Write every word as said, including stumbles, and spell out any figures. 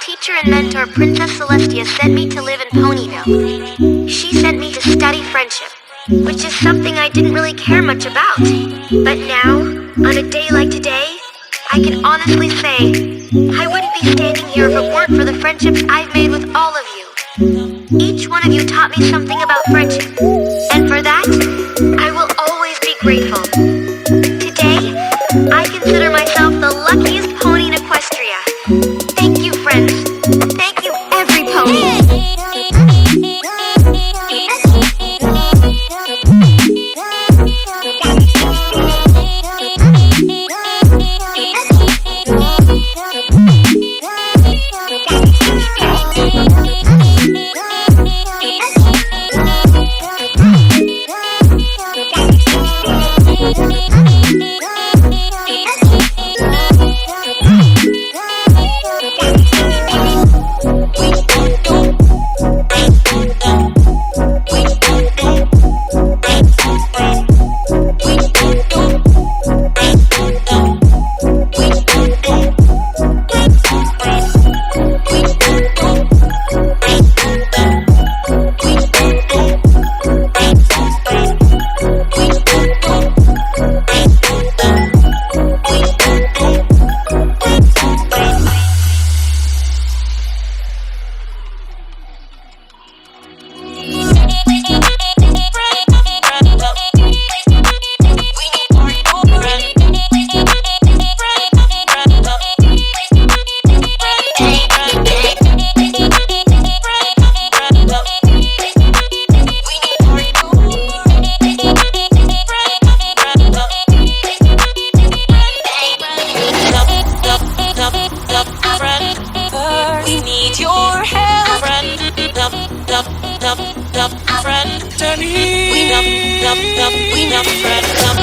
teacher and mentor, Princess Celestia, sent me to live in Ponyville. She sent me to study friendship, which is something I didn't really care much about. But now, on a day like today, I can honestly say, I wouldn't be standing here if it weren't for the friendships I've made with all of you. Each one of you taught me something about friendship, and for that, I will always be grateful. Today, I consider myself the luckiest pony in Equestria. Thank you, friends. Thank you, every pony. Friend, we love, love, love, we love friend.